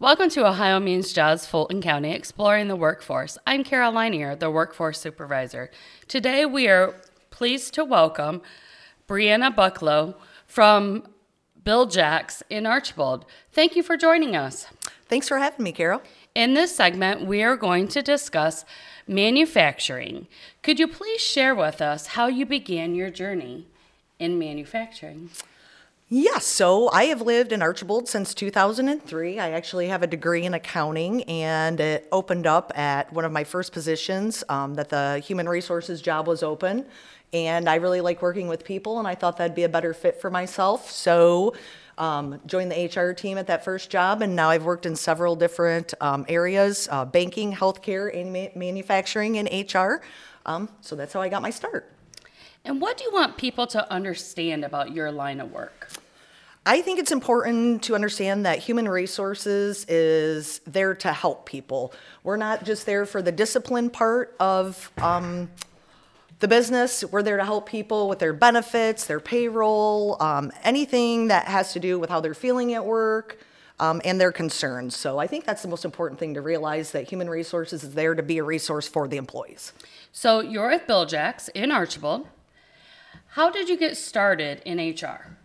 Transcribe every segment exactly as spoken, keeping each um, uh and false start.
Welcome to Ohio Means Jobs Fulton County, exploring the workforce. I'm Carol Leinier, the workforce supervisor. Today we are pleased to welcome Brianna Bucklow from Bill Jacks in Archbold. Thank you for joining us. Thanks for having me, Carol. In this segment, we are going to discuss manufacturing. Could you please share with us how you began your journey in manufacturing? Yes, so I have lived in Archbold since two thousand three. I actually have a degree in accounting, and it opened up at one of my first positions um, that the human resources job was open. And I really like working with people, and I thought that'd be a better fit for myself. So um, joined the H R team at that first job, and now I've worked in several different um, areas, uh, banking, healthcare, and ma- manufacturing, and H R. Um, so that's how I got my start. And what do you want people to understand about your line of work? I think it's important to understand that human resources is there to help people. We're not just there for the discipline part of um, the business. We're there to help people with their benefits, their payroll, um, anything that has to do with how they're feeling at work, um, and their concerns. So I think that's the most important thing to realize, that human resources is there to be a resource for the employees. So you're at Bill Jacks in Archbold. How did you get started in H R?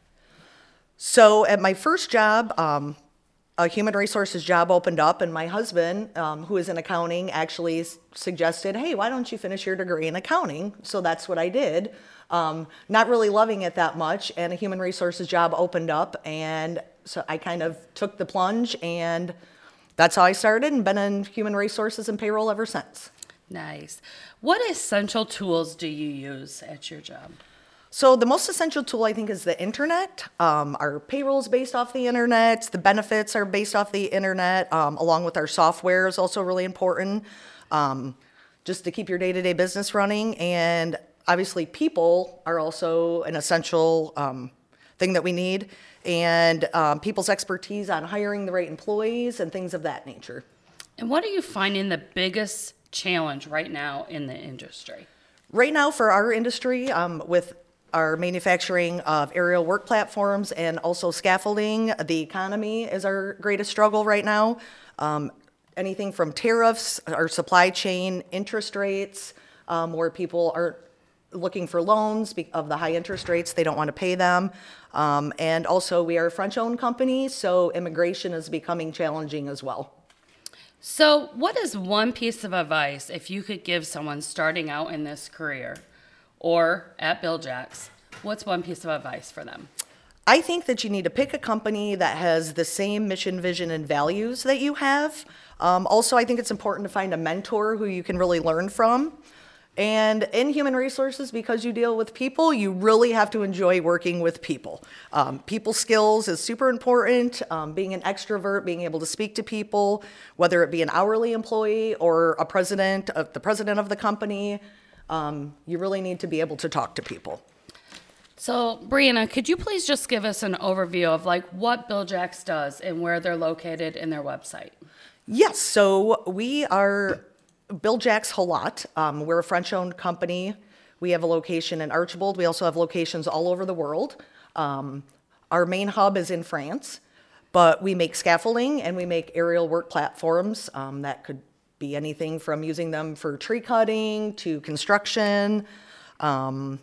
So at my first job, um, a human resources job opened up, and my husband, um, who is in accounting, actually s- suggested, hey, why don't you finish your degree in accounting? So that's what I did. Um, not really loving it that much, and a human resources job opened up, and so I kind of took the plunge, and that's how I started, and been in human resources and payroll ever since. Nice. What essential tools do you use at your job? So the most essential tool, I think, is the internet. Um, our payroll is based off the internet. The benefits are based off the internet, um, along with our software is also really important, um, just to keep your day-to-day business running. And obviously, people are also an essential um, thing that we need, and um, people's expertise on hiring the right employees and things of that nature. And what are you finding the biggest challenge right now in the industry? Right now, for our industry, um, with our manufacturing of aerial work platforms and also scaffolding, the economy is our greatest struggle right now. Um, anything from tariffs, our supply chain, interest rates, um, where people are looking for loans be- of the high interest rates, they don't want to pay them. Um, and also, we are a French-owned company, so immigration is becoming challenging as well. So what is one piece of advice if you could give someone starting out in this career or at Bill Jacks? What's one piece of advice for them? I think that you need to pick a company that has the same mission, vision, and values that you have. Um, also, I think it's important to find a mentor who you can really learn from. And in human resources, because you deal with people, you really have to enjoy working with people. Um, people skills is super important. Um, being an extrovert, being able to speak to people, whether it be an hourly employee or a president of the president of the company, um, you really need to be able to talk to people. So, Brianna, could you please just give us an overview of like what Bill Jacks does and where they're located in their website? Yes, so we are Bill Jacks Halot. Um, we're a French-owned company. We have a location in Archbold. We also have locations all over the world. Um, our main hub is in France, but we make scaffolding and we make aerial work platforms. Um, that could be anything from using them for tree cutting to construction. Um,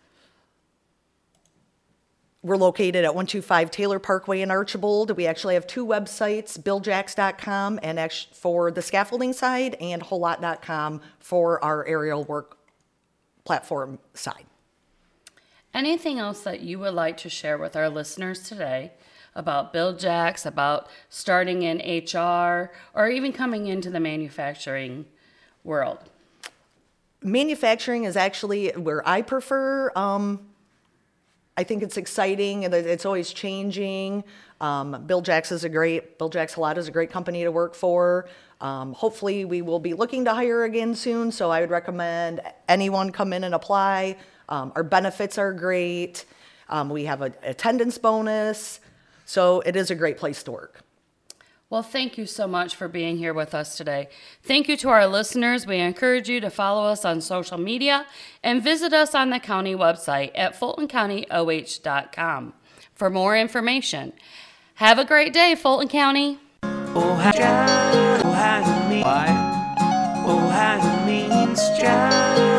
We're located at one two five Taylor Parkway in Archbold. We actually have two websites, bill jacks dot com and actually for the scaffolding side, and halot dot com for our aerial work platform side. Anything else that you would like to share with our listeners today about Bill Jacks, about starting in H R, or even coming into the manufacturing world? Manufacturing is actually where I prefer. Um, I think it's exciting and it's always changing. Um, Bill Jacks is a great, Bill Jacks Halot is a great company to work for. Um, hopefully we will be looking to hire again soon, so I would recommend anyone come in and apply. Um, our benefits are great. Um, we have an attendance bonus, so it is a great place to work. Well, thank you so much for being here with us today. Thank you to our listeners. We encourage you to follow us on social media and visit us on the county website at fulton county o h dot com for more information. Have a great day, Fulton County. Oh, how, oh, how you mean, why? Oh, how you mean, John.